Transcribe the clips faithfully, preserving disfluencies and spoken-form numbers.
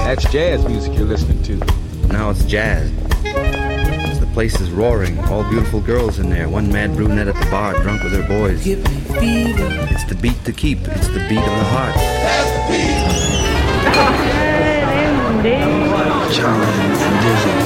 That's jazz music you're listening to. Now it's jazz. The place is roaring. All beautiful girls in there. One mad brunette at the bar, drunk with her boys. Give me fever. It's the beat to keep. It's the beat of the heart. That's the beat. Charlie and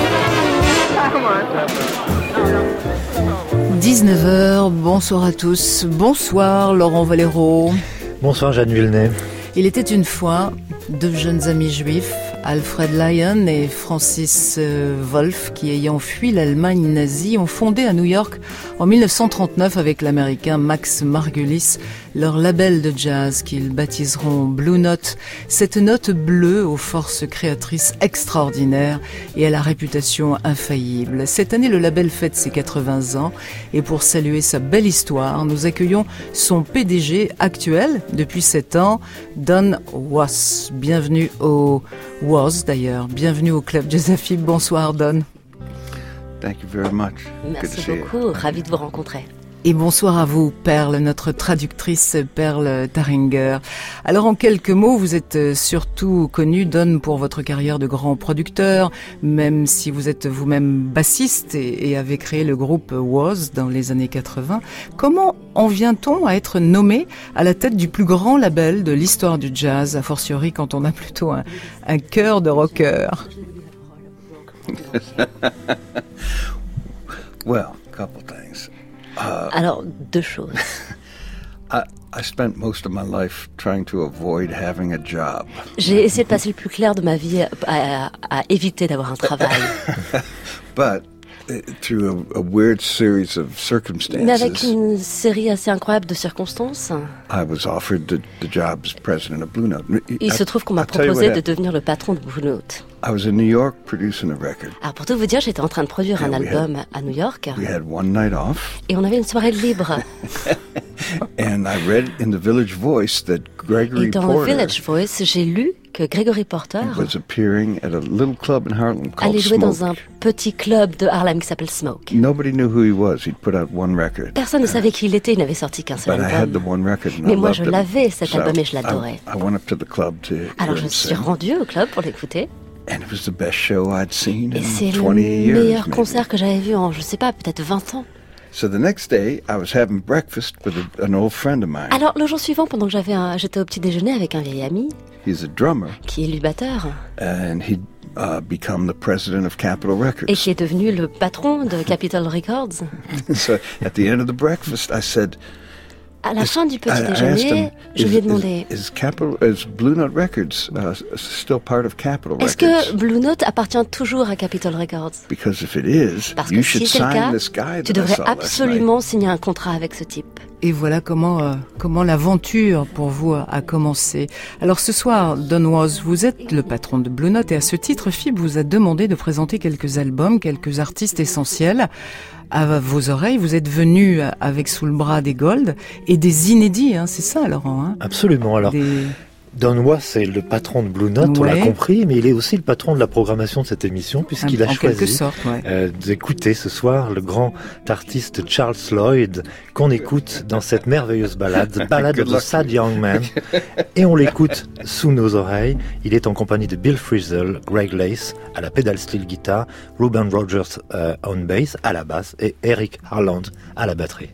Dizzy. dix-neuf heures, bonsoir à tous. Bonsoir Laurent Valero. Bonsoir Jeanne Villeneuve. Il était une fois deux jeunes amis juifs, Alfred Lyon et Francis Wolff, qui ayant fui l'Allemagne nazie, ont fondé à New York en dix-neuf cent trente-neuf avec l'américain Max Margulis leur label de jazz qu'ils baptiseront Blue Note. Cette note bleue aux forces créatrices extraordinaires et à la réputation infaillible. Cette année, le label fête ses quatre-vingts ans et pour saluer sa belle histoire, nous accueillons son P D G actuel depuis sept ans, Don Was. Bienvenue au Was d'ailleurs, bienvenue au Club Jazzafib. Bonsoir Don. Thank you very much. Merci beaucoup, ravi de vous rencontrer. Et bonsoir à vous, Perle, notre traductrice Perle Taringer. Alors en quelques mots, vous êtes surtout connu, Don, pour votre carrière de grand producteur, même si vous êtes vous-même bassiste et, et avez créé le groupe Was dans les années quatre-vingts. Comment en vient-on à être nommé à la tête du plus grand label de l'histoire du jazz, a fortiori quand on a plutôt un, un cœur de rocker? Well, a couple things. Uh, Alors, deux choses. I, I spent most of my life trying to avoid having a job. J'ai essayé de passer le plus clair de ma vie à, à, à éviter d'avoir un travail. But uh, through a, a weird series of circumstances, Mais avec une série assez incroyable de circonstances, I was offered the, the job as president of Blue Note. il I, se trouve qu'on m'a I'll tell you proposé what de happened. devenir le patron de Blue Note. I was in New York producing a record. Alors pour tout vous dire, j'étais en train de produire un Yeah, we album à New York We had one night off, et on avait une soirée libre. and I read in the Village Voice that Gregory Et dans Porter Village Voice, j'ai lu que Gregory Porter was appearing at a little club in Harlem called allait jouer Smoke. dans un petit club de Harlem qui s'appelle Smoke. Nobody knew who he was. He'd put out one record. Personne ne savait qui il était, il n'avait sorti qu'un seul But I had the album. one record and Mais I moi, loved je him. l'avais, cet So album, et je I- l'adorais. I went up to the club to hear Alors je him suis sing. rendue au club pour l'écouter. And it was the best show I'd seen Et in c'est le twenty years. meilleur maybe. concert que j'avais vu en, je sais pas, peut-être vingt ans. So the next day, I was having breakfast with a, an old friend of mine. Alors le jour suivant, pendant que j'avais un- j'étais au petit déjeuner avec un vieil ami, He's a drummer, qui est lui batteur, and he'd uh, become the president of Capitol et Records. qui est devenu le patron de Capitol Records. So at the end of the breakfast, I said, À la Is- fin du petit I- I asked déjeuner, him, je is- lui ai demandé, is, is, Capitol, is Blue Note Records uh, still part of Capitol est-ce Records? que Blue Note appartient toujours à Capitol Records? Because if it is, Parce you que should si c'est le sign cas, this guy tu that I devrais saw last night. absolument signer un contrat avec ce type. Et voilà comment euh, comment l'aventure pour vous a, a commencé. Alors ce soir, Don Was, vous êtes le patron de Blue Note et à ce titre, F I B vous a demandé de présenter quelques albums, quelques artistes essentiels à vos oreilles. Vous êtes venu avec sous le bras des Gold et des inédits, hein, c'est ça, Laurent, hein, Absolument. Alors, des... Don Was, c'est le patron de Blue Note, on Ouais. l'a compris, mais il est aussi le patron de la programmation de cette émission, puisqu'il en a quelque choisi sorte, ouais. euh, d'écouter ce soir le grand artiste Charles Lloyd, qu'on écoute dans cette merveilleuse ballade, The Ballad Good of the luck. Sad Young Man, et on l'écoute sous nos oreilles. Il est en compagnie de Bill Frisell, Greg Lace à la pedal steel guitar, Ruben Rogers euh, on bass à la basse et Eric Harland à la batterie.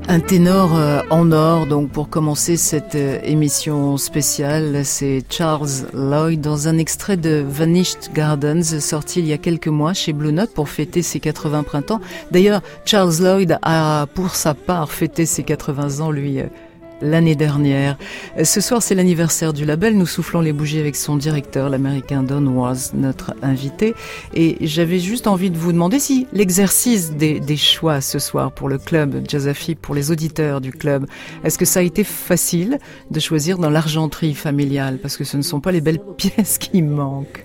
Un ténor euh, en or, donc pour commencer cette euh, émission spéciale, c'est Charles Lloyd dans un extrait de Vanished Gardens, sorti il y a quelques mois chez Blue Note pour fêter ses quatre-vingts printemps. D'ailleurs, Charles Lloyd a pour sa part fêté ses quatre-vingts ans, lui, euh, l'année dernière. Ce soir, c'est l'anniversaire du label. Nous soufflons les bougies avec son directeur, l'américain Don Was, notre invité. Et j'avais juste envie de vous demander si l'exercice des, des choix ce soir pour le club Jazz-A-Fib, pour les auditeurs du club, est-ce que ça a été facile de choisir dans l'argenterie familiale? Parce que ce ne sont pas les belles pièces qui manquent.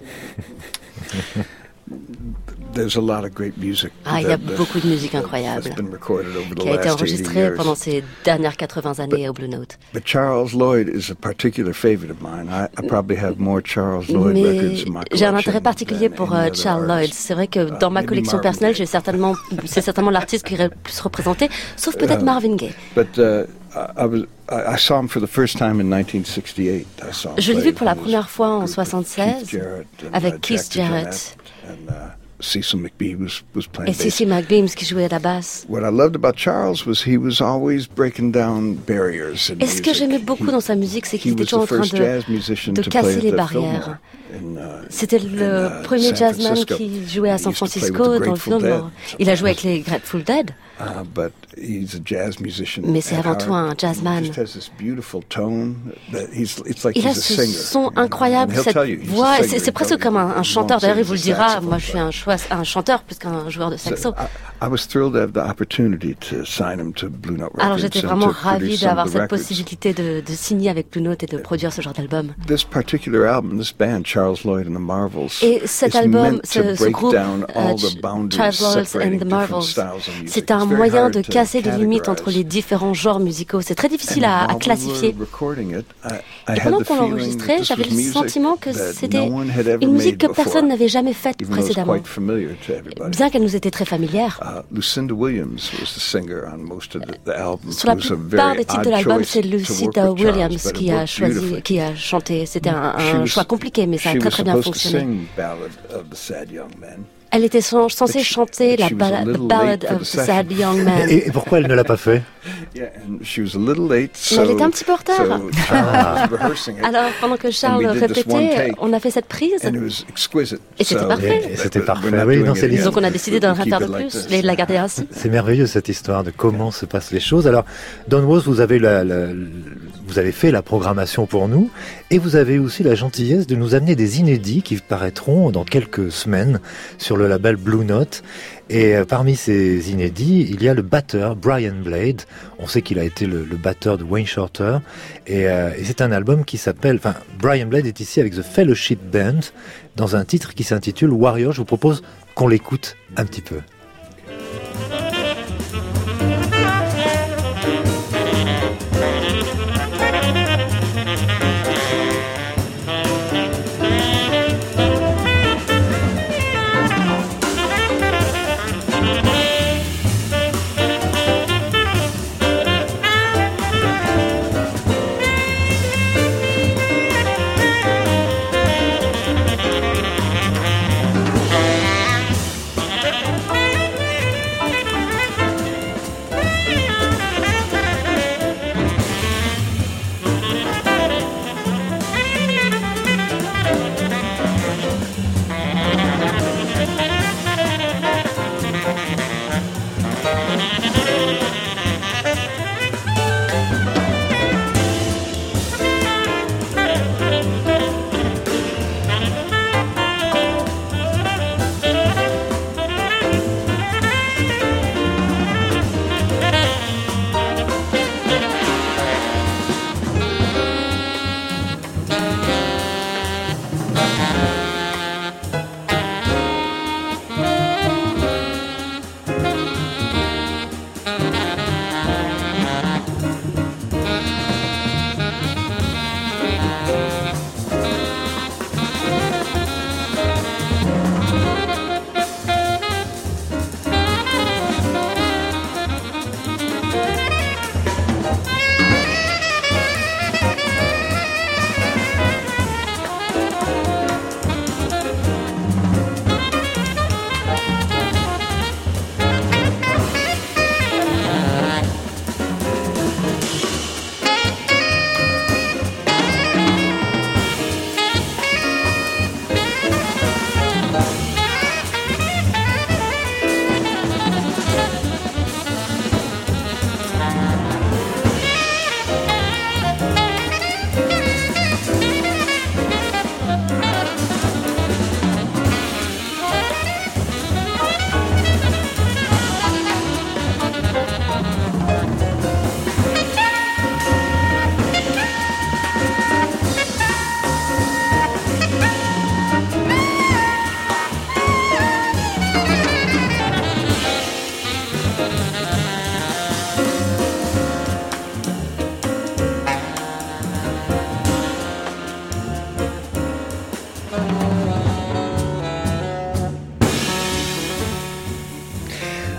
There's a lot of great music. Ah, il y a beaucoup de musique incroyable qui a été enregistrée pendant ces dernières quatre-vingts années au Blue Note. But Charles Lloyd is a particular favorite of mine. I, I probably have more Charles Lloyd Mais records in my collection. J'ai un intérêt particulier pour uh, Charles Lloyd. C'est vrai que dans ma collection personnelle, j'ai certainement, c'est certainement l'artiste qui irait le plus représenter, sauf peut-être Marvin Gaye. But uh, I was I saw him for the first time in nineteen sixty-eight. I saw him Je l'ai vu pour la première fois en soixante-seize avec Keith Jarrett. And, uh, Cecil McBee was, was playing et Cecil McBeams qui jouait à la basse. What I loved about Charles was he was always breaking down barriers in Et ce que j'aimais beaucoup dans sa musique, c'est qu'il était toujours en train de, de casser les barrières. C'était le premier jazzman qui jouait à San Francisco dans le Fillmore. Il a joué avec les Grateful Dead. Uh, but he's a jazz musician. Mais c'est avant tout un jazzman. Il a ce son incroyable, cette voix. C'est, c'est presque comme un, un chanteur. D'ailleurs, il vous le dira. Moi, je suis un, choix, un chanteur plus qu'un joueur de saxo. Alors, j'étais vraiment ravi d'avoir cette possibilité de, de signer avec Blue Note et de produire ce genre d'album. Et cet album, ce, ce groupe, uh, Charles Lloyd and the Marvels, c'est un moyen de casser les limites entre les différents genres musicaux. C'est très difficile à, à classifier. Et pendant qu'on l'enregistrait, j'avais le sentiment que c'était une musique que personne n'avait jamais faite précédemment, bien qu'elle nous était très familière. Sur la plupart des titres de l'album, c'est Lucinda Williams qui a choisi, qui a chanté. C'était un, un choix compliqué, mais ça a très très bien fonctionné. Elle était censée chanter la ballade, the Ballad of the Sad Young Man. Et, et pourquoi elle ne l'a pas fait? Mais elle était un petit peu en retard. Ah. Alors, pendant que Charles répétait, on a fait cette prise. Et c'était parfait. Et, et c'était parfait. Oui, non, c'est Donc on a décidé d'en faire de plus et de la garder ainsi. C'est merveilleux cette histoire de comment se passent les choses. Alors, Don Was, vous avez, la, la, vous avez fait la programmation pour nous et vous avez aussi la gentillesse de nous amener des inédits qui paraîtront dans quelques semaines sur le label Blue Note. Et parmi ces inédits, il y a le batteur Brian Blade. On sait qu'il a été le, le batteur de Wayne Shorter. Et, euh, et c'est un album qui s'appelle... Enfin, Brian Blade est ici avec The Fellowship Band dans un titre qui s'intitule Warrior. Je vous propose qu'on l'écoute un petit peu.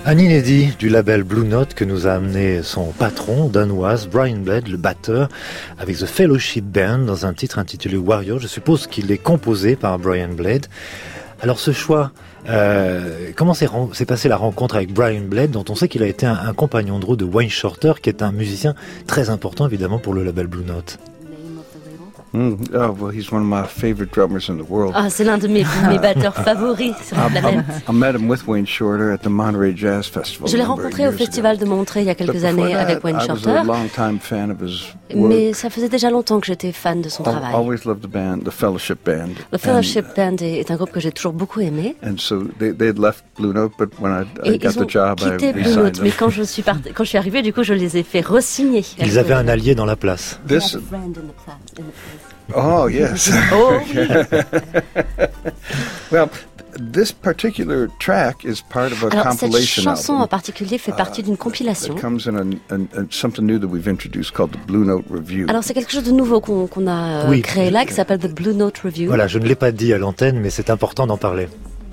Un inédit du label Blue Note que nous a amené son patron danoise, Brian Blade, le batteur, avec The Fellowship Band dans un titre intitulé Warrior. Je suppose qu'il est composé par Brian Blade. Alors ce choix, euh, comment s'est, s'est passée la rencontre avec Brian Blade, dont on sait qu'il a été un, un compagnon de route de Wayne Shorter, qui est un musicien très important évidemment pour le label Blue Note. Mm. Oh, well, he's one of my favorite drummers in the world. Ah, c'est l'un de mes, mes batteurs favoris sur la planète. I met him with Wayne Shorter at the Monterey Jazz Festival. Je l'ai rencontré au festival de Monterey il y a quelques années avec Wayne Shorter. Mais ça faisait déjà longtemps que j'étais fan de son travail. Always loved the band, the Fellowship Band. The Fellowship Band est un groupe que j'ai toujours beaucoup aimé. And so they they had left Blue Note, but when I, I got the job, I quitté Blue Note. Mais quand je suis parti, quand je suis arrivée, du coup, je les ai fait re-signer. Ils avaient un allié dans la place. This... Oh yes. Oh. Well, this particular track is part of a Alors, compilation cette chanson album. en particulier fait partie d'une compilation. It comes in a, a, a, something new that we've introduced called the Blue Note Review. Alors c'est quelque chose de nouveau qu'on qu'on a euh, oui. créé là, qui s'appelle The Blue Note Review. Voilà, je ne l'ai pas dit à l'antenne, mais c'est important d'en parler.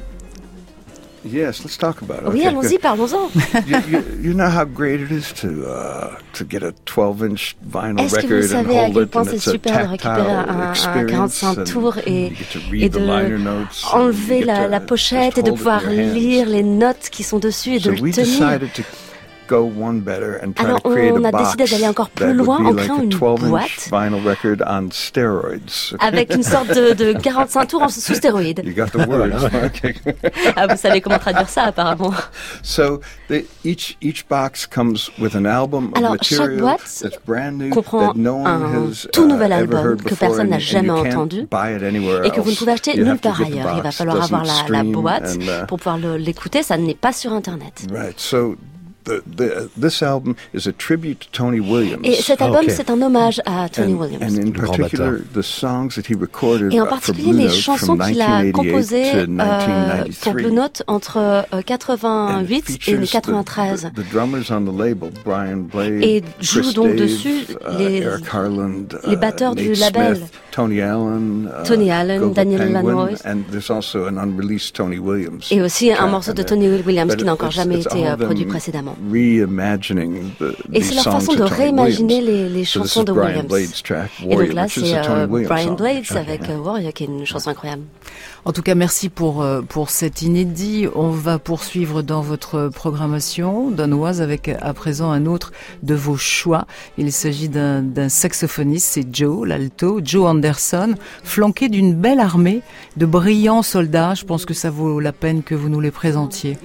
Yes, let's talk about it. Oui, okay, allons-y, parlons-en. you, you, you know how great it is to uh, to get a twelve inch vinyl Est-ce que vous record and savez à hold quel it, point and c'est it's a super de récupérer un, un tactile quarante-cinq tours et, you get to read et the liner de notes, enlever and you la, get la to pochette just et de hold it pouvoir in your hands. lire les notes qui sont dessus et de So le we tenir. decided to go one better and try Alors to create on a a box décidé d'aller encore plus that would loin be en like créant a une twelve inch boîte vinyl record on steroids. avec une sorte de, de quarante-cinq tours en sous stéroïdes. You got the words. Okay. Ah, vous savez comment traduire ça apparemment. So the, each each box comes with an album of Alors, material chaque boîte that's brand new, comprend that no one un has, tout uh, nouvel ever album heard que before, personne n'a and- and jamais you can't entendu buy it anywhere et que vous ne else. pouvez acheter You nulle have to part get the ailleurs. Il va box. falloir Doesn't avoir la, la stream boîte and, uh, pour pouvoir le- l'écouter. Ça n'est pas sur Internet. Right. So the, the, this album is a tribute to Tony Williams. Et cet album, Ok. c'est un hommage à Tony and, Williams. and in grand particular, batteur. the songs that he recorded Et en uh, for particulier Blue les Note chansons from qu'il a nineteen eighty-eight composées to euh, nineteen pour ninety-three. Blue Note entre euh, And it quatre-vingt-huit et features quatre-vingt-treize. The, the, the drummers on the label, Brian Blade, Et jouent Chris donc Dave, dessus uh, les- Eric Harland, uh, les batteurs Nate du label. Smith, Tony Allen, uh, Tony Allen, Gogo Daniel Penguin, Lanois. and there's also an unreleased Tony Williams. Et aussi un track morceau on de there. Tony Williams But qui n'a encore it's- jamais it's été all euh, of them produit précédemment. Reimagining the, Et these c'est leur songs façon of de Tony réimaginer Williams. les, les So this chansons is de Brian Williams. Blade's track, Et Warrior, donc là, which is c'est a Tony euh, Williams Brian song. Blades avec euh, Warrior, qui est une chanson incroyable. En tout cas, merci pour, euh, pour cet inédit. On va poursuivre dans votre programmation danoise avec à présent un autre de vos choix. Il s'agit d'un, d'un saxophoniste, c'est Joe, l'alto, Joe Anderson, flanqué d'une belle armée de brillants soldats. Je pense que ça vaut la peine que vous nous les présentiez.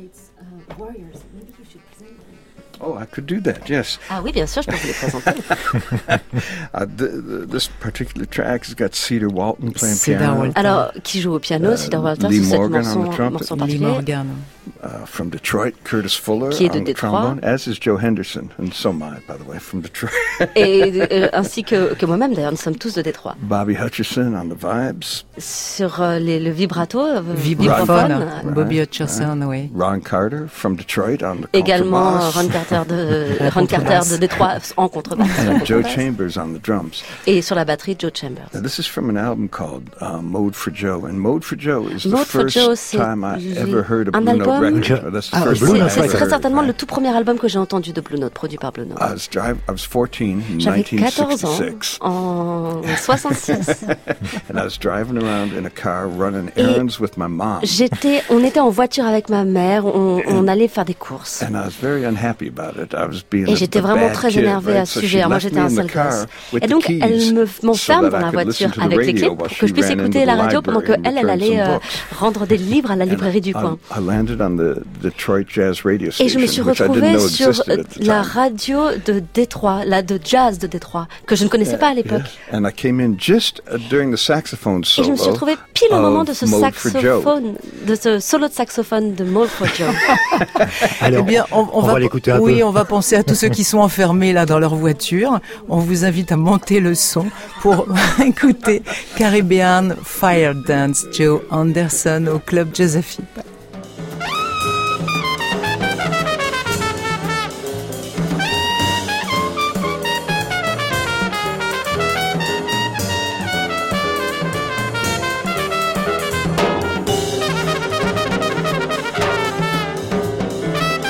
Oh, I could do that, yes. Ah oui, bien sûr, je peux vous les présenter. Uh, the, the, this particular track has got Cedar Walton playing Cedar piano. Walton. Alors, qui joue au piano, Euh, Cedar Walton, Lee sur cette Morgan morceau, on the trumpet. morceau en Lee particulier. Morgan. Uh, from Detroit, Curtis Fuller Qui est de on the Détroit. trombone, as is Joe Henderson, and so am I, by the way, from Detroit. Et euh, ainsi que, que moi-même, d'ailleurs, nous sommes tous de Détroit. Bobby Hutcherson on the vibes. Sur euh, les, le vibrato, euh, Vibraphone, vibraphone, Bobby Hutcherson, oui. Ron Carter from Detroit on the également euh, contrebass. Ron Carter de Ron Carter de Détroit en contrebasse. And Joe Chambers on the drums. Et sur la batterie, Joe Chambers. Now, this is from an album called uh, Mode for Joe, and Mode for Joe is the Mode for first Joe, c'est time I les- ever heard a un Blue Note album- record. Or that's the Ah, first Blue one I Note C'est ever c'est record. très heard. certainement le tout premier album que j'ai entendu de Blue Note, produit par Blue Note. I was drive. I was fourteen in J'avais nineteen quatorze ans sixty-six, en soixante-six. and I was driving around in a car running errands with my mom. J'étais, on était en voiture avec ma mère, on, on allait faire des courses. And I was very unhappy about it. I was being Et a- j'étais a vraiment bad très kid, énervée right? à ce So sujet. she Alors moi left j'étais me un in the sale car gosse. with Et the donc keys elle me so m'enferme that dans I la could voiture listen to the avec les radio clés while pour she que je puisse ran écouter into la the radio pendant library qu'elle, and elle returned allait some euh, books. rendre des livres à la librairie du I, coin. I landed on the Detroit Jazz radio station, Et je me suis which I didn't retrouvée know sur existed at the la time. radio de Détroit, la de jazz de Détroit, que je ne connaissais pas à l'époque. And I came in just uh, during the saxophone Et solo. je me suis retrouvée pile au moment de ce of Mode for Joe. saxophone, de ce solo de saxophone de Mode for Joe. Alors, Eh bien, on, on on va, va l'écouter un oui, peu. on va penser à tous ceux qui sont enfermés là dans leur voiture. On vous invite à monter le son pour écouter Caribbean Fire Dance, Joe Anderson au club Josephine. Thank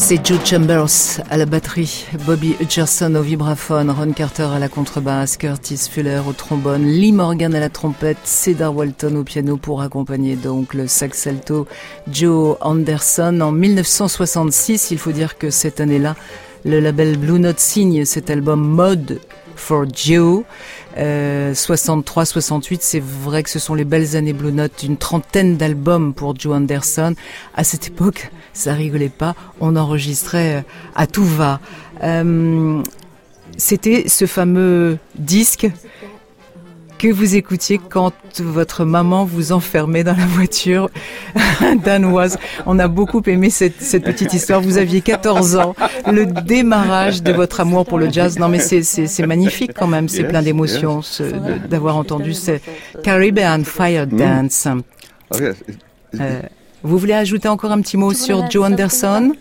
C'est Joe Chambers à la batterie, Bobby Hutcherson au vibraphone, Ron Carter à la contrebasse, Curtis Fuller au trombone, Lee Morgan à la trompette, Cedar Walton au piano pour accompagner donc le sax alto Joe Anderson. En mille neuf cent soixante-six, il faut dire que cette année-là, le label Blue Note signe cet album Mode for Joe. Euh, soixante-trois soixante-huit, c'est vrai que ce sont les belles années Blue Note, une trentaine d'albums pour Joe Anderson. À cette époque, ça rigolait pas, on enregistrait à tout va. Euh, c'était ce fameux disque que vous écoutiez quand votre maman vous enfermait dans la voiture danoise. On a beaucoup aimé cette, cette petite histoire. Vous aviez quatorze ans, le démarrage de votre amour pour le jazz. Non mais c'est, c'est, c'est magnifique quand même, c'est plein d'émotions ce, de, d'avoir entendu ce Caribbean Fire Dance. Euh, vous voulez ajouter encore un petit mot sur Joe Anderson?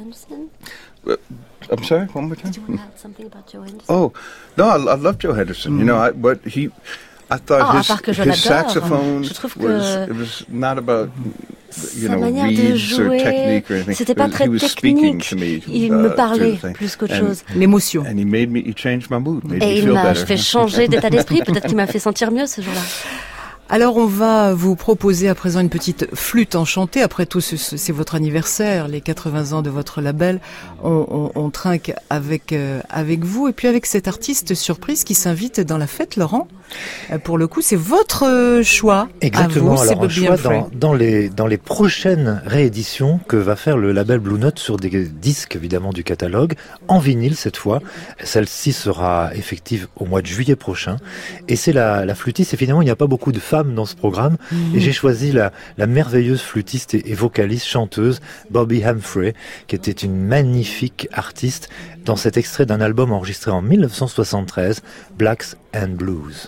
I'm sorry, one more time? Did you want to add something about Joe Henderson? Oh, no, I, I love Joe Henderson. Mm. You know, I, but he, I thought oh, his, à part que je his l'adore, saxophone je trouve que was, it was not about, you sa know, manière de reeds jouer, or technique or anything. c'était pas très technique. Me, il uh, me parlait plus qu'autre chose. L'émotion. And he made me, he changed my mood, made Et me il feel m'a better. fait changer d'état d'esprit. Peut-être qu'il m'a fait sentir mieux ce jour-là. Alors on va vous proposer à présent une petite flûte enchantée. Après tout, c'est votre anniversaire, les quatre-vingts ans de votre label. On, on, on trinque avec euh, avec vous et puis avec cet artiste surprise qui s'invite dans la fête, Laurent. Euh, pour le coup, c'est votre choix. Exactement. À vous, alors un choix dans, dans les dans les prochaines rééditions que va faire le label Blue Note sur des disques évidemment du catalogue en vinyle cette fois. Celle-ci sera effective au mois de juillet prochain. Et c'est la la flûtiste. Et finalement, il n'y a pas beaucoup de femmes dans ce programme mmh. et j'ai choisi la, la merveilleuse flûtiste et, et vocaliste chanteuse Bobby Humphrey qui était une magnifique artiste dans cet extrait d'un album enregistré en mille neuf cent soixante-treize, Blacks and Blues.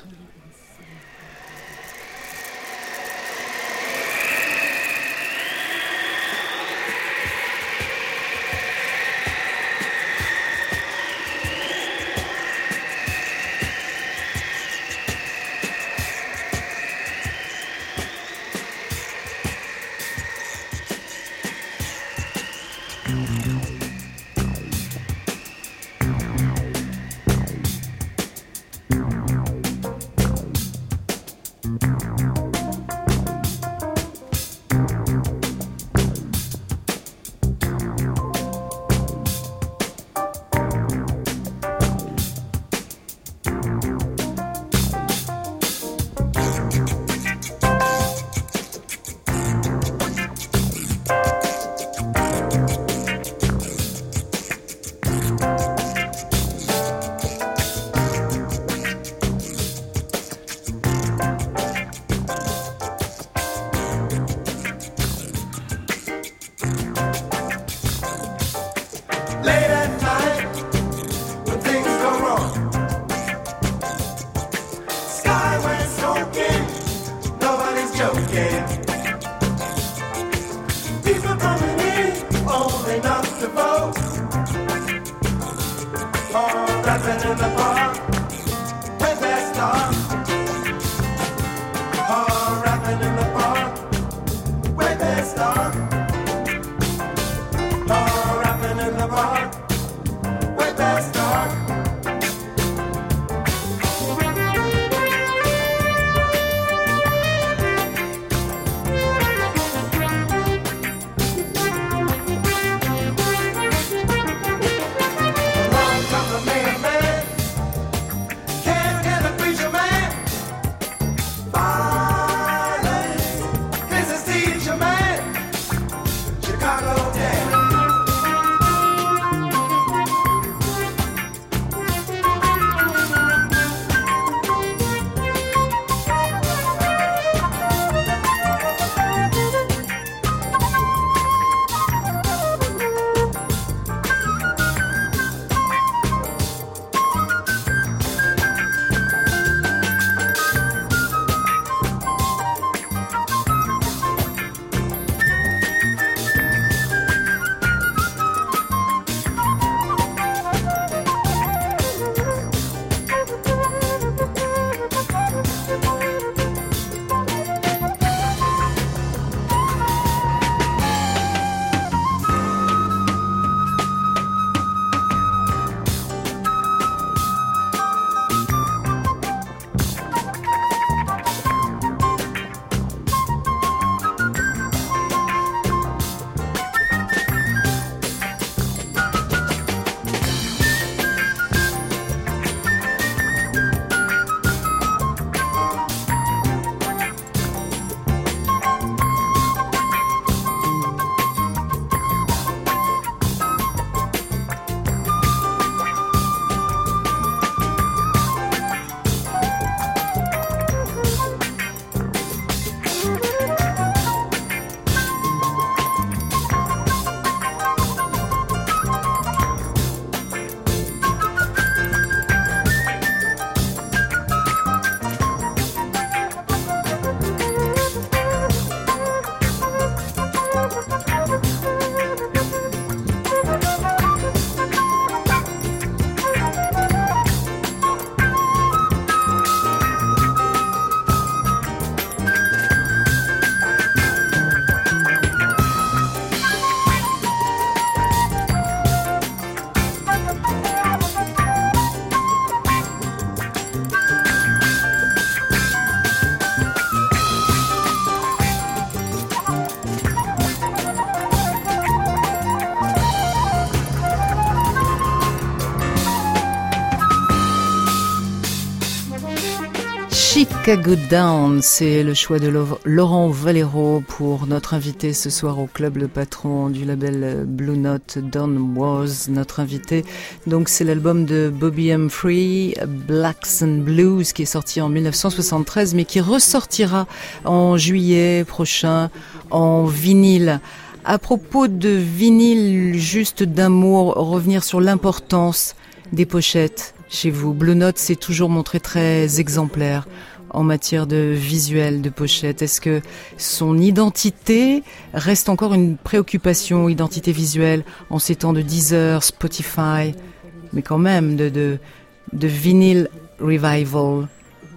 Take a Good Down, c'est le choix de Laurent Valero pour notre invité ce soir au club, le patron du label Blue Note, Don Was, notre invité. Donc c'est l'album de Bobby Humphrey, Blacks and Blues, qui est sorti en dix-neuf cent soixante-treize, mais qui ressortira en juillet prochain en vinyle. À propos de vinyle, juste d'un mot, revenir sur l'importance des pochettes. Chez vous, Blue Note s'est toujours montré très exemplaire en matière de visuel, de pochette. Est-ce que son identité reste encore une préoccupation, identité visuelle, en ces temps de Deezer, Spotify, mais quand même de, de, de vinyle revival?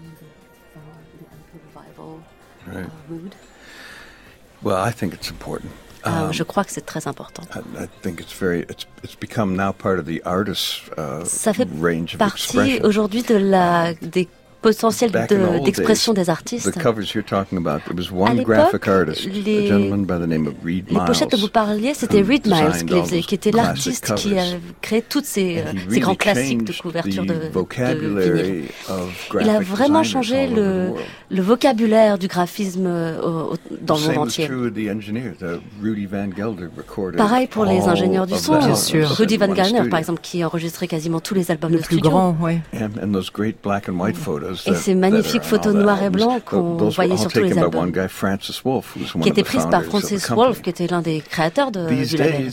Right. Well, I think it's important. Ah, um, je crois que c'est très important. I, I think it's very, it's, it's become now part of the artist's uh, Ça fait range of partie expression. Aujourd'hui de la des potentiel de, d'expression des artistes. The covers you're talking about, it was one graphic artist, les, a gentleman by the name of Reed Miles. Les pochettes dont vous parliez, c'était Reed Miles qui les faisait, qui était l'artiste qui a créé toutes ces, really ces grands classiques de couverture de, de vinyle. Il a vraiment changé le, le vocabulaire du graphisme au, au, dans le monde entier. Pareil pour les ingénieurs du son. Bien sûr. Rudy Van Gelder, par exemple, qui enregistrait quasiment tous les albums le de plus studio. Grand, ouais. Et ces magnifiques photos noir et blanc qu'on voyait sur tous les albums, qui étaient prises par Francis Wolff, qui était l'un des créateurs de, du label.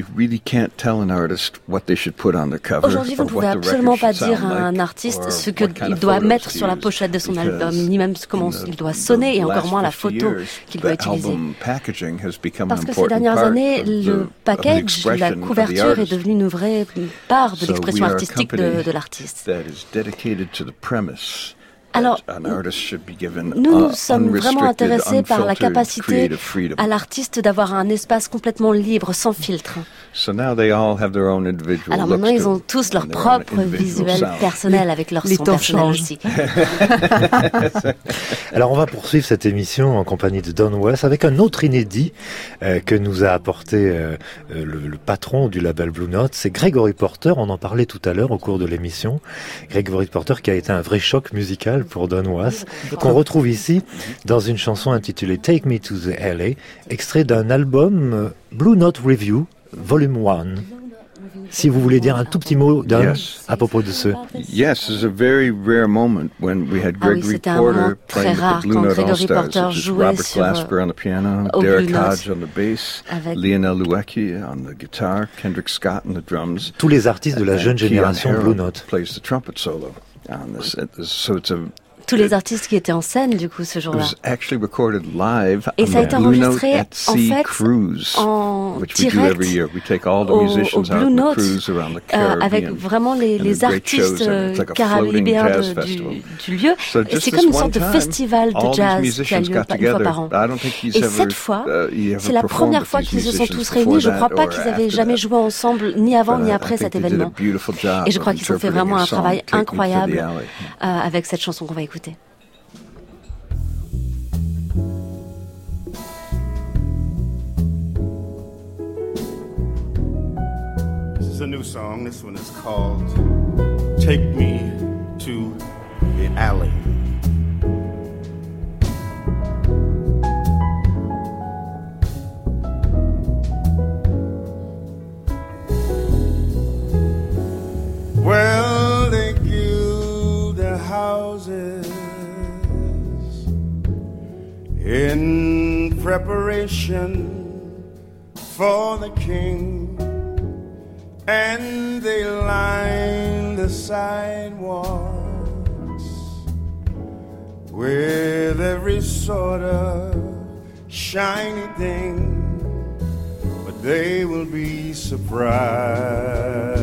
Aujourd'hui, vous ne pouvez absolument pas dire à un artiste ce qu'il doit mettre sur la pochette de son album, ni même comment il doit sonner, et encore moins la photo qu'il doit utiliser. Parce que ces dernières années, le package, la couverture est devenu une vraie part de l'expression artistique de, de l'artiste. Alors, nous nous sommes vraiment intéressés par la capacité à l'artiste d'avoir un espace complètement libre, sans filtre. Alors maintenant, ils ont tous leur propre visuel personnel avec leur son personnel aussi. Alors, on va poursuivre cette émission en compagnie de Don Was avec un autre inédit euh, que nous a apporté euh, le, le patron du label Blue Note. C'est Gregory Porter, on en parlait tout à l'heure au cours de l'émission. Gregory Porter qui a été un vrai choc musical pour Don Was, qu'on retrouve ici dans une chanson intitulée Take Me to the L A, extrait d'un album Blue Note Review, volume un. Si vous voulez dire un tout petit mot d'un yes. à propos de ce. Yes, it was a very rare moment when we had Gregory ah oui, Porter playing with the Blue Note All-Stars. Robert Glasper on the piano, Derek Hodge on the bass, Lionel Louecki on the guitar, Kendrick Scott on the drums. Tous les artistes de la jeune génération Blue Note. Plays the trumpet solo on this. So it's a tous les artistes qui étaient en scène du coup ce jour-là. Et ça a été enregistré en fait en direct au, au Blue Note euh, avec vraiment les, les artistes caribéens du, du lieu. Et c'est comme une sorte de festival de jazz qui a lieu une fois par an. Et cette fois, c'est la première fois qu'ils se sont tous réunis. Je ne crois pas qu'ils avaient jamais joué ensemble ni avant ni après cet événement. Et je crois qu'ils ont fait vraiment un travail incroyable euh, avec cette chanson qu'on va écouter. This is a new song. This one is called Take Me to the Alley. Well, they give their houses in preparation for the king, and they line the sidewalks with every sort of shiny thing, but they will be surprised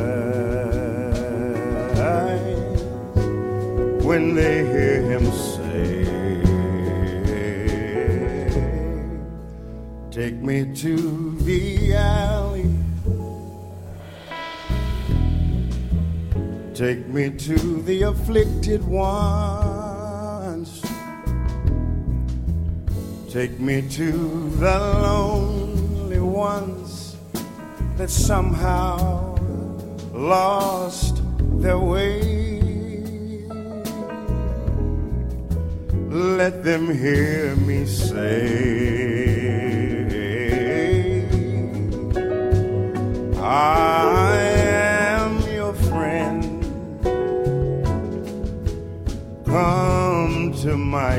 when they hear him say, take me to the alley, take me to the afflicted ones, take me to the lonely ones that somehow lost their way. let them hear me say, I am your friend. Come to my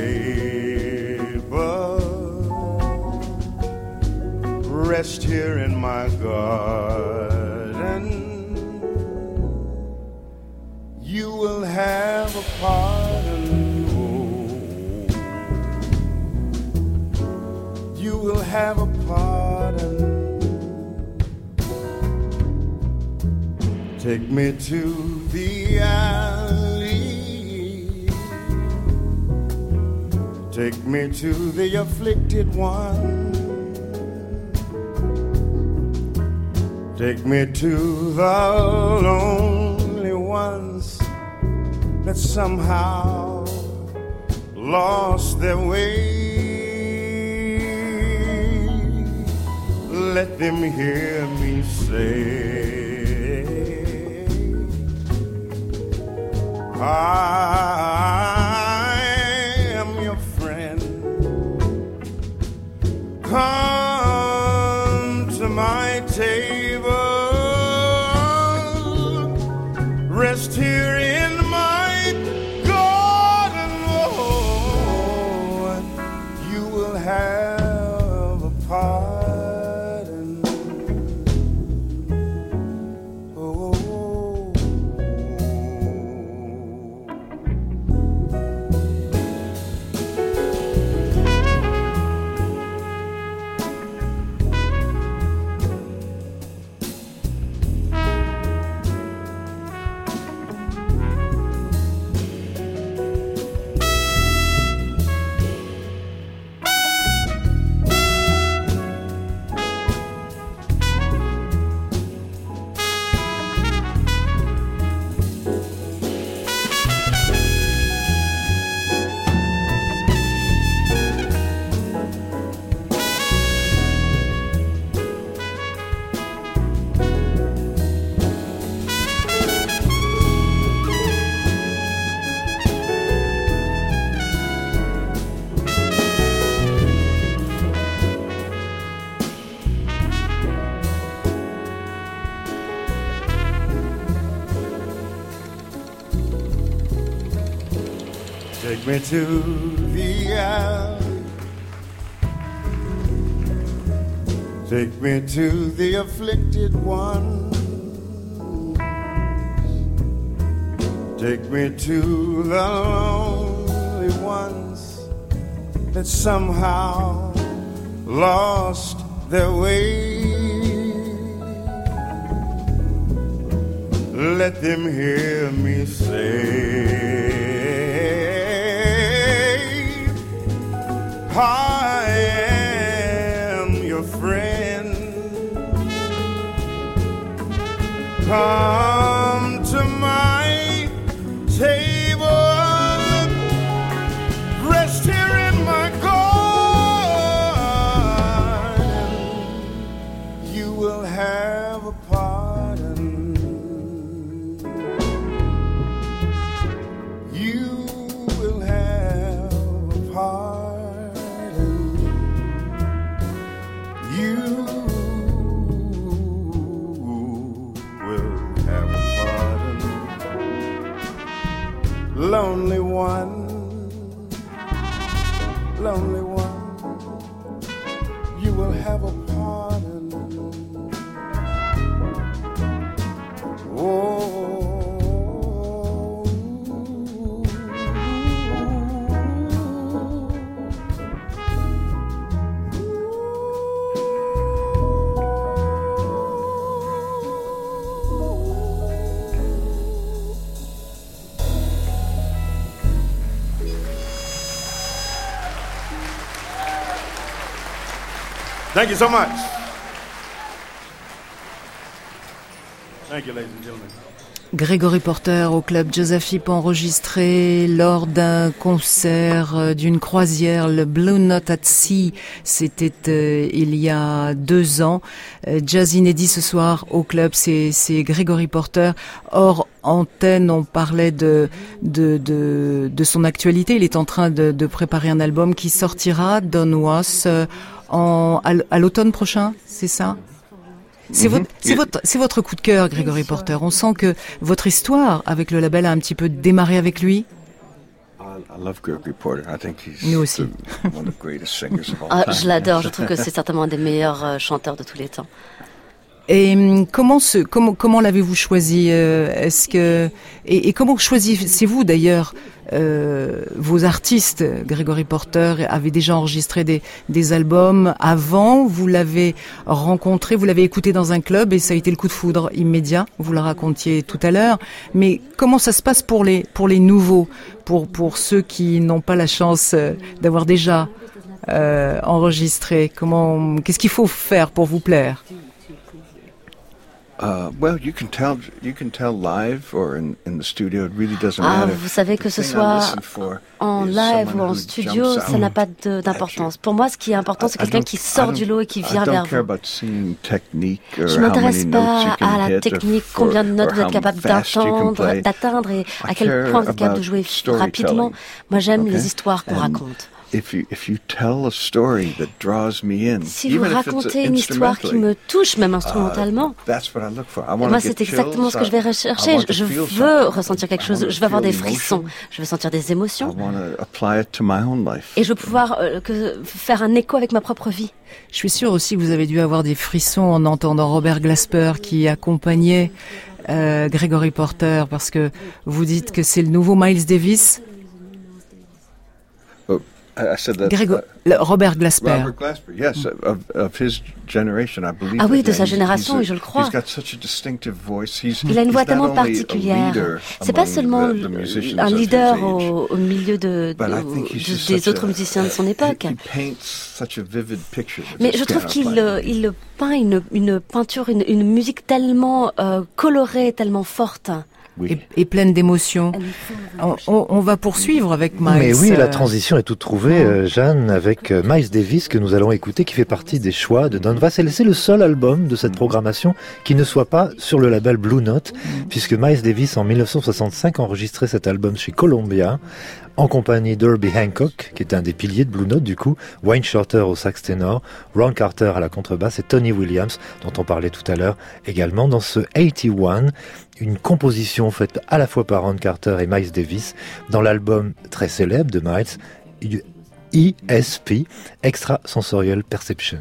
table, rest here in my garden. You will have a pardon. Oh, you will have a pardon. Take me to the alley. Take me to the afflicted one. Take me to the lonely ones that somehow lost their way. Let them hear me say, I am your friend. Come to my table, rest here in my garden. Oh, you will have a pardon. Oh, take me to the alley. Take me to the afflicted one. Take me to the lonely ones that somehow lost their way. Let them hear me say, I am your friend. Come to my table, rest here in my garden. You will have a pardon. You will have a pardon. You will have a pardon. Lonely one, lonely one, you will have a pardon. Oh, thank you so much. Thank you, ladies and gentlemen. Gregory Porter au club Josaphipe enregistré lors d'un concert d'une croisière, le Blue Note at Sea. C'était euh, il y a deux ans. Euh, jazz inédit ce soir au club, c'est, c'est Gregory Porter. Hors antenne, on parlait de, de, de, de son actualité. Il est en train de, de préparer un album qui sortira, Don Was, euh, en, à, à l'automne prochain, c'est ça? C'est, mm-hmm. votre, c'est, votre, c'est votre coup de cœur, Gregory Porter. On sent que votre histoire avec le label a un petit peu démarré avec lui. I love Gregory Porter. I think he's Nous aussi. the, one of the greatest singers of all ah, time. Je l'adore. Je trouve que c'est certainement un des meilleurs euh, chanteurs de tous les temps. Et comment ce, comment, comment l'avez-vous choisi? euh, Est-ce que et, et comment choisissez-vous d'ailleurs euh, vos artistes? Gregory Porter avait déjà enregistré des, des albums avant. Vous l'avez rencontré, vous l'avez écouté dans un club et ça a été le coup de foudre immédiat. Vous le racontiez tout à l'heure. Mais comment ça se passe pour les pour les nouveaux, pour pour ceux qui n'ont pas la chance d'avoir déjà euh, enregistré? Comment qu'est-ce qu'il faut faire pour vous plaire? Uh, well, you can tell, you can tell live or in, in the studio. It really doesn't ah, matter. Vous savez que ce soit en live ou en studio, ça n'a pas de, d'importance. Pour moi, ce qui est important, c'est quelqu'un qui sort du lot et qui vient vers vous. Je ne m'intéresse pas à la technique, combien de notes vous êtes capable d'atteindre, d'atteindre et à quel point vous êtes capable de jouer rapidement. Moi, j'aime les histoires qu'on raconte. If you, if you tell a story that draws me in, si vous racontez une histoire qui me touche, même instrumentalement, uh, that's what I look for. I moi c'est exactement ce que je vais rechercher. Je veux ressentir quelque chose, je veux avoir des frissons, je veux sentir des émotions. Et je veux pouvoir euh, que, faire un écho avec ma propre vie. Je suis sûre aussi que vous avez dû avoir des frissons en entendant Robert Glasper qui accompagnait euh, Gregory Porter, parce que vous dites que c'est le nouveau Miles Davis. I said that, Grégo- uh, Robert Glasper. Robert Glasper, yes, of, of his generation, I believe. Ah oui, de sa génération, oui, je le crois. He's got such a distinctive voice. He's, Il a une voix tellement particulière. C'est pas seulement the, the un leader au, au milieu de, de, de des autres a, musiciens de son époque. Mais je trouve qu'il il peint une, une peinture, une, une musique tellement euh, colorée, tellement forte. Oui. Et, et pleine d'émotions. On, on, on va poursuivre avec Miles. Mais oui, la transition est toute trouvée, euh, Jeanne, avec euh, Miles Davis que nous allons écouter, qui fait partie des choix de Don Was. C'est le seul album de cette programmation qui ne soit pas sur le label Blue Note, mm. puisque Miles Davis, en dix-neuf cent soixante-cinq, enregistrait cet album chez Columbia, en compagnie d'Herbie Hancock, qui est un des piliers de Blue Note du coup, Wayne Shorter au sax ténor, Ron Carter à la contrebasse et Tony Williams, dont on parlait tout à l'heure, également dans ce quatre-et-un, une composition faite à la fois par Ron Carter et Miles Davis, dans l'album très célèbre de Miles, E S P, Extrasensorial Perception.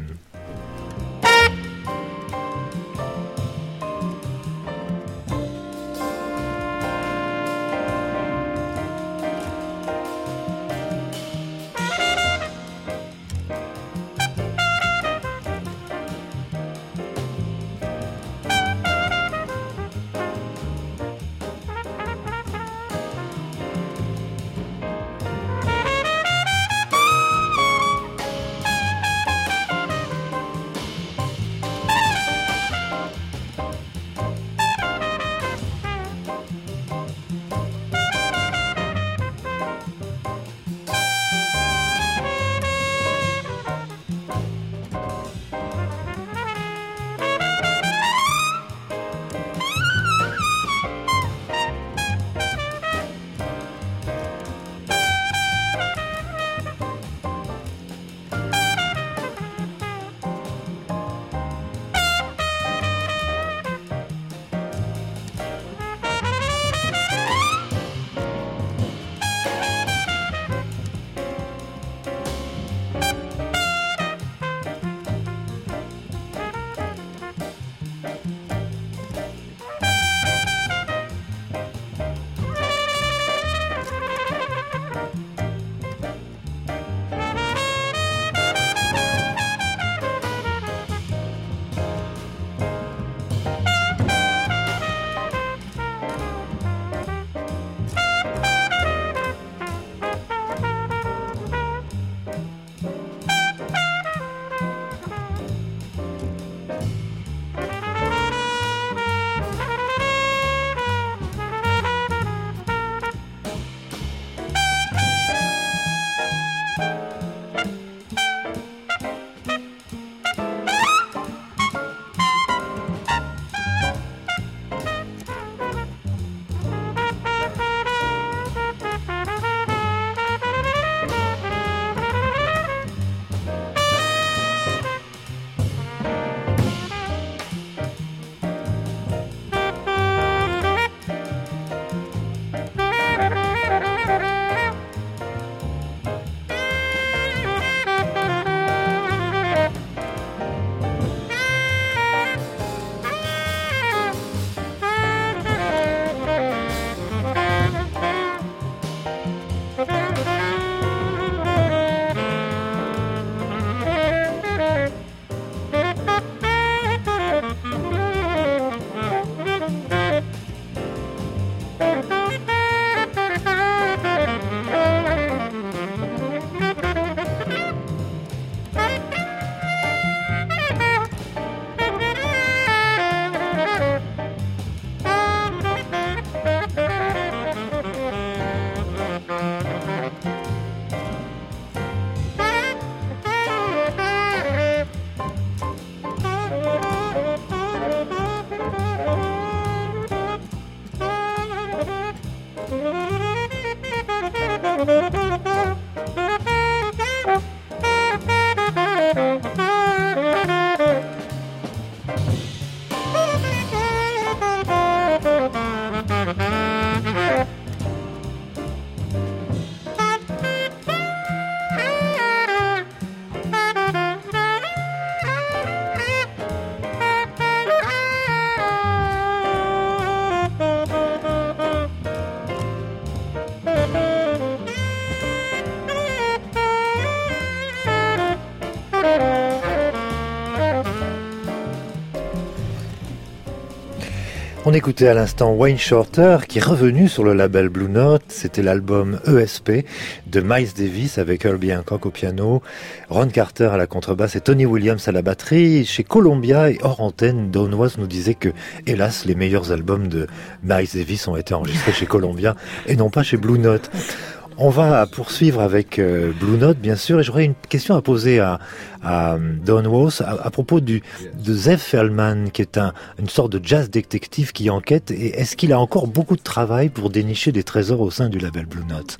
On écoutait à l'instant Wayne Shorter qui est revenu sur le label Blue Note. C'était l'album E S P de Miles Davis avec Herbie Hancock au piano, Ron Carter à la contrebasse et Tony Williams à la batterie. Chez Columbia et hors antenne, Downwas nous disait que, hélas, les meilleurs albums de Miles Davis ont été enregistrés chez Columbia et non pas chez Blue Note. On va poursuivre avec euh, Blue Note, bien sûr, et j'aurais une question à poser à, à Don Was à, à propos du, de Zev Feldman, qui est un, une sorte de jazz détective qui enquête. Et est-ce qu'il a encore beaucoup de travail pour dénicher des trésors au sein du label Blue Note?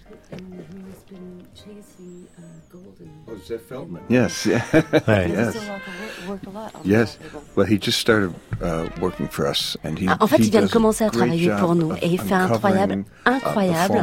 Zev Feldman. Yes, yeah. Ouais. Yes. Yes. Well, he just started uh, working for us, and he. En fait, he il vient de commencer à travailler pour nous, et il fait un incroyable, incroyable.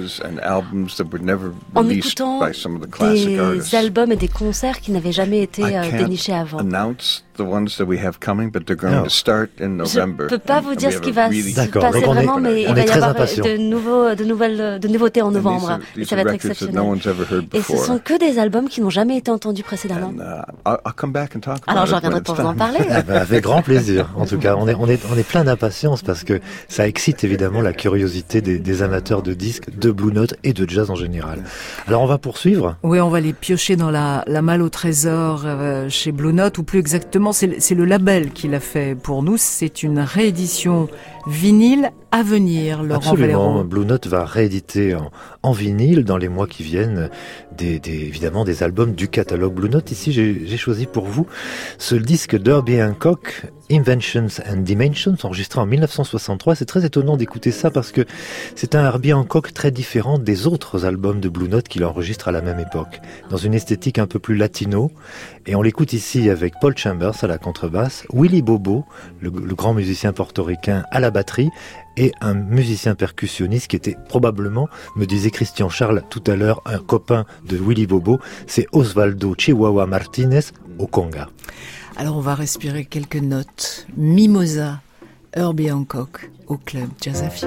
En écoutant des albums et des concerts qui n'avaient jamais été euh, dénichés avant. The ones that we have coming, but they're going no. to start in November. Je ne peux pas vous dire ce qui va really se passer vraiment, mais il va y avoir de, nouveaux, de, nouvelles, de nouveautés en novembre. Are, et ça va être exceptionnel. No et ce sont que des albums qui n'ont jamais été entendus précédemment. And, uh, I'll, I'll come back and talk about Alors je reviendrai pour vous en parler. Avec grand plaisir. En tout cas, on est, on est, on est plein d'impatience parce que ça excite évidemment la curiosité des, des amateurs de disques, de Blue Note et de jazz en général. Alors on va poursuivre. Oui, on va les piocher dans la, la malle au trésor euh, chez Blue Note, ou plus exactement, c'est, c'est le label qui l'a fait pour nous. C'est une réédition vinyle à venir, Laurent Absolument. Valero. Blue Note va rééditer en, en vinyle dans les mois qui viennent des, des, évidemment des albums du catalogue Blue Note. Ici, j'ai, j'ai choisi pour vous ce disque d'Herbie Hancock, Inventions and Dimensions, enregistré en dix-neuf cent soixante-trois. C'est très étonnant d'écouter ça parce que c'est un Herbie Hancock très différent des autres albums de Blue Note qu'il enregistre à la même époque, dans une esthétique un peu plus latino. Et on l'écoute ici avec Paul Chambers à la contrebasse, Willie Bobo, le, le grand musicien portoricain, à la batterie, et un musicien percussionniste qui était probablement, me disait Christian Charles tout à l'heure, un copain de Willie Bobo, c'est Osvaldo Chihuahua Martinez au conga. Alors on va respirer quelques notes. Mimosa, Herbie Hancock au club Jazz Afib.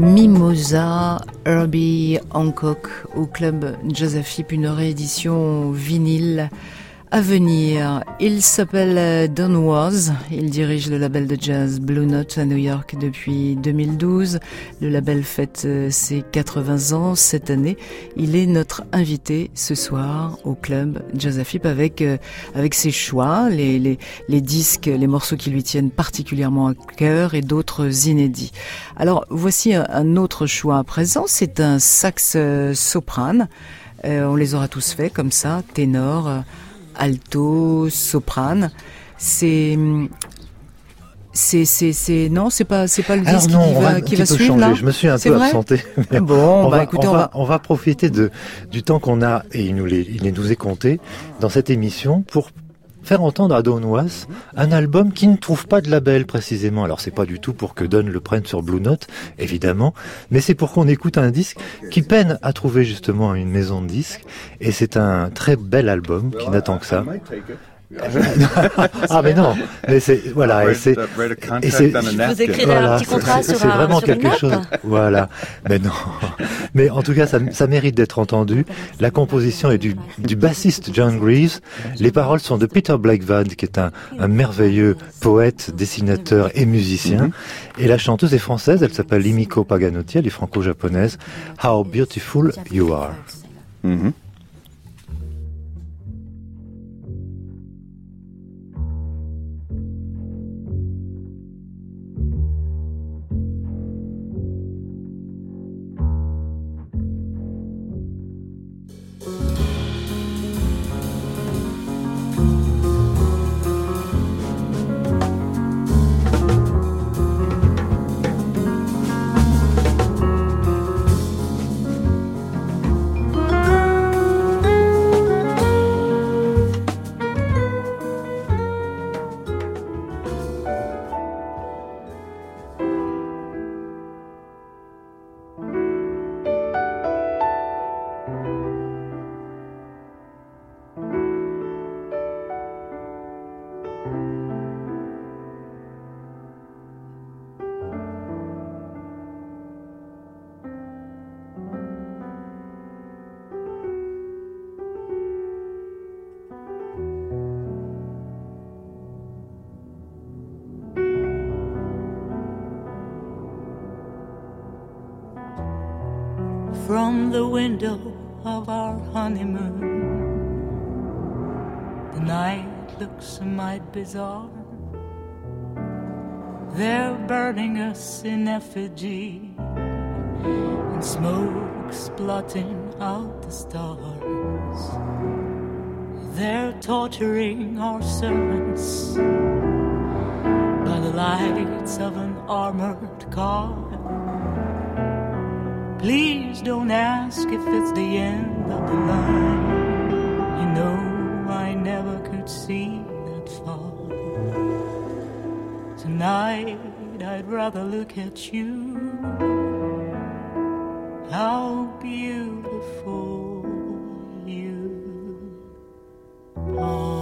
Mimosa, Herbie Hancock au club Jazz A F I P, une réédition vinyle à venir. Il s'appelle Don Was, il dirige le label de jazz Blue Note à New York depuis deux mille douze. Le label fête ses quatre-vingts ans cette année. Il est notre invité ce soir au club Jazz A F I P avec avec ses choix, les les les disques, les morceaux qui lui tiennent particulièrement à cœur et d'autres inédits. Alors voici un, un autre choix à présent, c'est un sax soprane. Euh, on les aura tous faits comme ça, ténor, alto, soprane. C'est c'est c'est c'est non, c'est pas c'est pas le disque non, qui va qui va suivre changer. là. Je me suis un c'est peu vrai absenté. Bon, on bah va, écoutez, on, on va, va on va profiter de du temps qu'on a et il nous les il nous est compté dans cette émission pour faire entendre à Don Was un album qui ne trouve pas de label précisément. Alors c'est pas du tout pour que Don le prenne sur Blue Note, évidemment, mais c'est pour qu'on écoute un disque qui peine à trouver justement une maison de disques. Et c'est un très bel album qui n'attend que ça. Ah mais non, mais c'est voilà, et c'est et c'est vous écrivez voilà, un petit contrat sur c'est vraiment sur quelque chose. Voilà, mais non, mais en tout cas ça, ça mérite d'être entendu. La composition est du du bassiste John Greaves. Les paroles sont de Peter Blackvad, qui est un un merveilleux poète, dessinateur et musicien. Et la chanteuse est française, elle s'appelle Limiko Paganotti, elle est franco-japonaise. How beautiful you are. Mm-hmm. From the window of our honeymoon, the night looks a mite bizarre. They're burning us in effigy, and smoke's blotting out the stars. They're torturing our servants by the lights of an armored car. Please don't ask if it's the end of the line. You know I never could see that far. Tonight I'd rather look at you. How beautiful you are.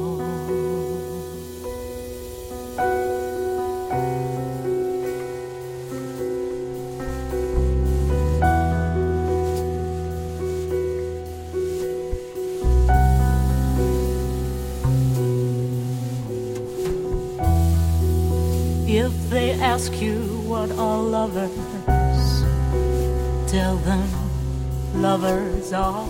If they ask you what are lovers, tell them lovers are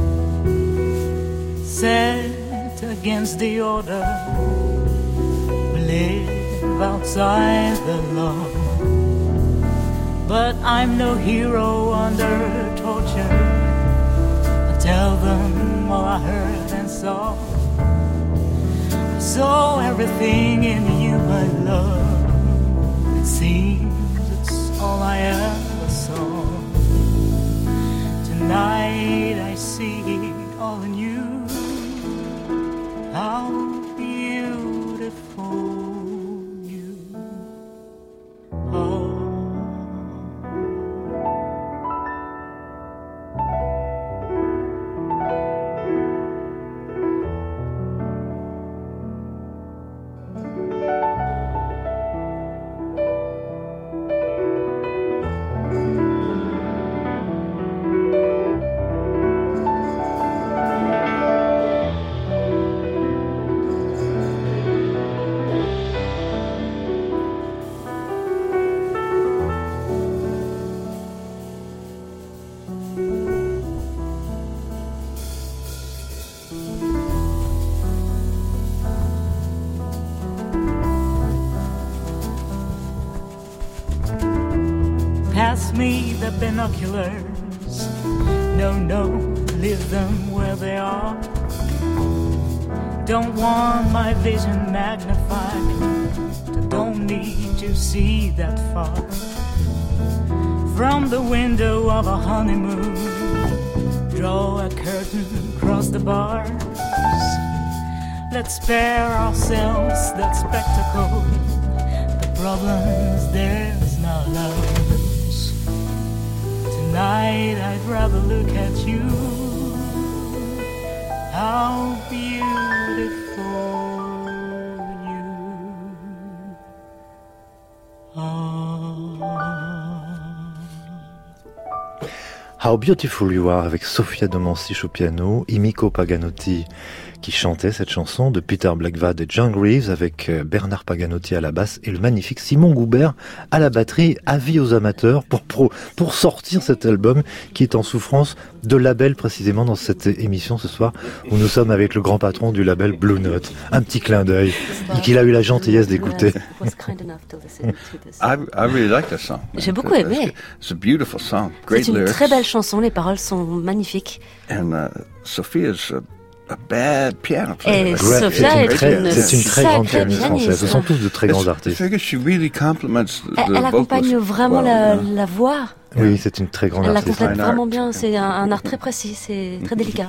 set against the order. We live outside the law, but I'm no hero under torture. I tell them all I heard and saw. I saw everything in you I love. It seems it's all I ever saw. Tonight I see it all in you. How beautiful you are. left me the binoculars. No, no, leave them where they are. Don't want my vision magnified. Don't need to see that far. From the window of a honeymoon, draw a curtain across the bars. Let's spare ourselves that spectacle. The problem's there's no loves. Tonight I'd rather look at you. How beautiful you are. How Beautiful You Are avec Sofia Domancic au piano, Imiko Paganotti qui chantait cette chanson, de Peter Blackvad et John Greaves avec Bernard Paganotti à la basse et le magnifique Simon Goubert à la batterie. Avis aux amateurs pour, pour, pour sortir cet album qui est en souffrance de label précisément dans cette émission ce soir où nous sommes avec le grand patron du label Blue Note. Un petit clin d'œil et qu'il a eu la gentillesse d'écouter. I, I really like that song. J'ai beaucoup aimé. It's a beautiful song. Great C'est une lyrics. Très belle chanson, les paroles sont magnifiques. And uh, Sophia's a, a bad piano player. Et Sophia est une, c'est une très grande pianiste française. Ce sont tous de très grands artistes. I figure she really compliments the, Elle, elle accompagne vraiment well, la, yeah. la voix. Oui, c'est une très grande Elle la artiste. complète Fine vraiment art. bien. C'est un, un art très précis, c'est très délicat.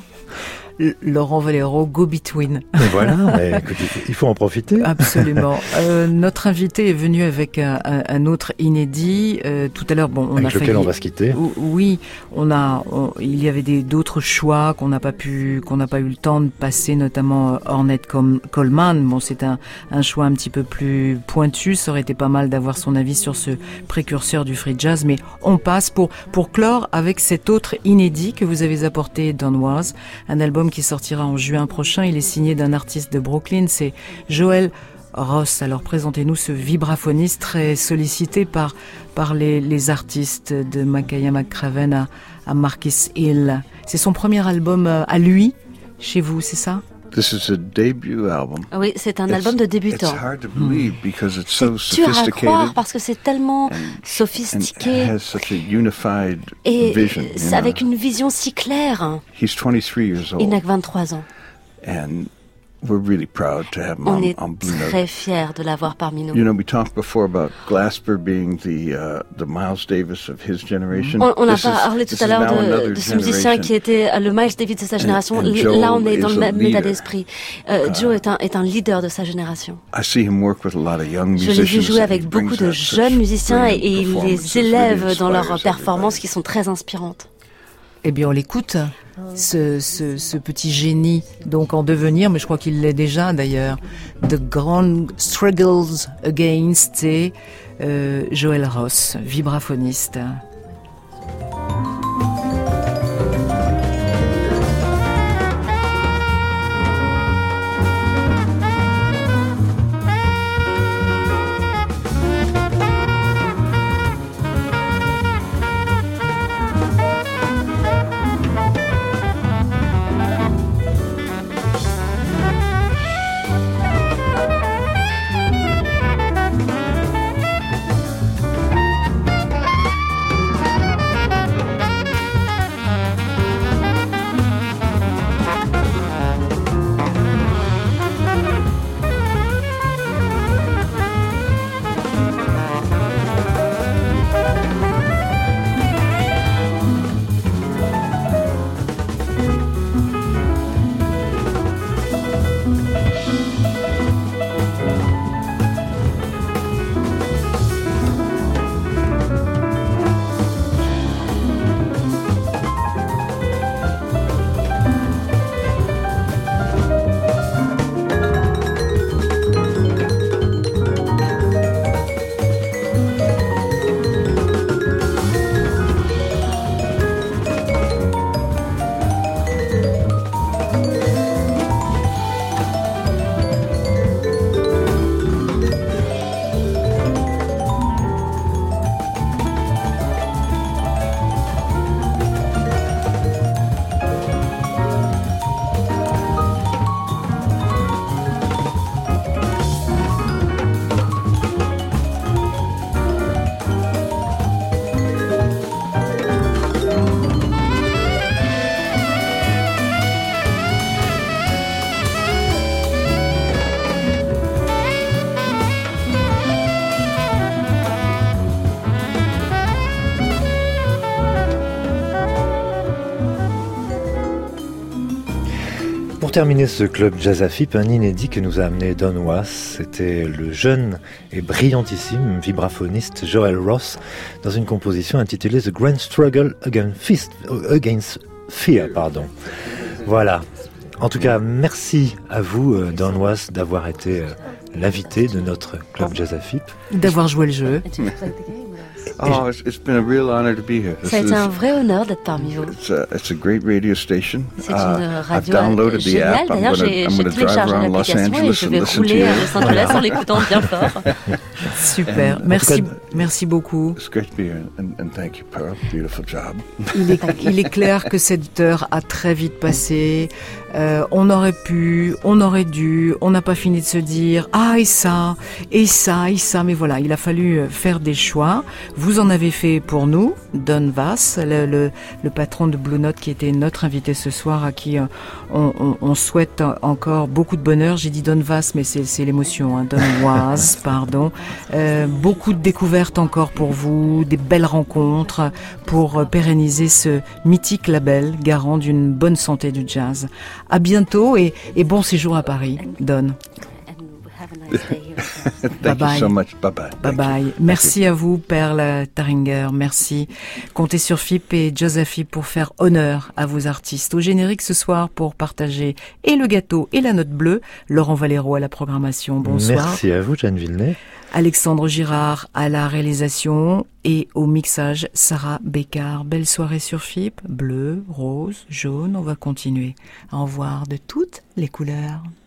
Laurent Valero, Go Between. Et voilà, mais, écoute, il faut en profiter. Absolument. Euh, notre invité est venu avec un, un, un autre inédit. Euh, tout à l'heure, bon, on avec a lequel failli... on va se quitter. Oui, on a, on, il y avait des d'autres choix qu'on n'a pas pu, qu'on n'a pas eu le temps de passer, notamment Ornette Coleman. Bon, c'est un, un choix un petit peu plus pointu. Ça aurait été pas mal d'avoir son avis sur ce précurseur du free jazz, mais on passe pour pour clore avec cet autre inédit que vous avez apporté, Don Was, un album qui sortira en juin prochain. Il est signé d'un artiste de Brooklyn, c'est Joel Ross. Alors présentez-nous ce vibraphoniste très sollicité par, par les, les artistes de Makaya McCraven à, à Marquis Hill. C'est son premier album à lui, chez vous, c'est ça? This is a debut album. Oui, c'est un album de débutant. It's hard to believe because it's so C'est dur à sophisticated. croire parce que c'est tellement and, sophistiqué and has such a unified et vision. you c'est know. avec une vision si claire. He's twenty-three years Il n'a old, que vingt-trois ans. and we're really proud to have him On on, est on Blue Note. très fiers de l'avoir parmi nous. You know, we talked before about Glasper being the uh, the Miles Davis of his generation. On, on a This pas is- parlé tout this à is l'heure now de, another de ce musicien generation. qui était le Miles Davis de sa génération. and Joel Là, on est dans is le a même état leader. d'esprit. Euh, Joe est un, est un leader de sa génération. I see him work with a lot of young Je l'ai vu musicians. jouer and avec he beaucoup brings de that such jeunes musiciens et, brilliant et il performance. les It really élève dans leurs inspires performances everybody. qui sont très inspirantes. Eh bien, on l'écoute, ce, ce, ce petit génie, donc en devenir, mais je crois qu'il l'est déjà d'ailleurs. The Grand Struggles Against, c'est euh, Joel Ross, vibraphoniste. Thank terminer ce club Jazz à F I P, un inédit que nous a amené Don Was, c'était le jeune et brillantissime vibraphoniste Joel Ross dans une composition intitulée The Grand Struggle Against, Fist, Against Fear. Pardon. Voilà. En tout cas, merci à vous, Don Was, d'avoir été l'invité de notre club Jazz à F I P. D'avoir joué le jeu. Oh, it's, it's been a real honor to be here. Ça a été un vrai honneur d'être parmi vous. It's a, it's a great radio station. C'est une radio uh, géniale. D'ailleurs, j'ai, j'ai téléchargé l'application et je vais rouler à Los Angeles en l'écoutant bien fort. Super. Merci, merci beaucoup. It's great to be here and, and thank you, Pearl. Beautiful job. Il est, il est clair que cette heure a très vite passé. Euh, on aurait pu, on aurait dû, on n'a pas fini de se dire ah et ça, et ça, et ça. Mais voilà, il a fallu faire des choix. Vous en avez fait pour nous, Don Was, le, le, le patron de Blue Note qui était notre invité ce soir, à qui on, on, on souhaite encore beaucoup de bonheur. J'ai dit Don Was, mais c'est, c'est l'émotion, hein. Don Was, pardon. Euh, beaucoup de découvertes encore pour vous, des belles rencontres pour pérenniser ce mythique label, garant d'une bonne santé du jazz. À bientôt et, et bon séjour à Paris, Don. Thank you so much. Bye bye. Bye bye. Merci à vous, Pearl Taringer. Merci. Comptez sur F I P et Jazz à F I P pour faire honneur à vos artistes. Au générique ce soir pour partager et le gâteau et la note bleue. Laurent Valero à la programmation. Bonsoir. Merci à vous, Jeanne Villeneuve. Alexandre Girard à la réalisation et au mixage Sarah Bécard. Belle soirée sur F I P. Bleu, rose, jaune. On va continuer à en voir de toutes les couleurs.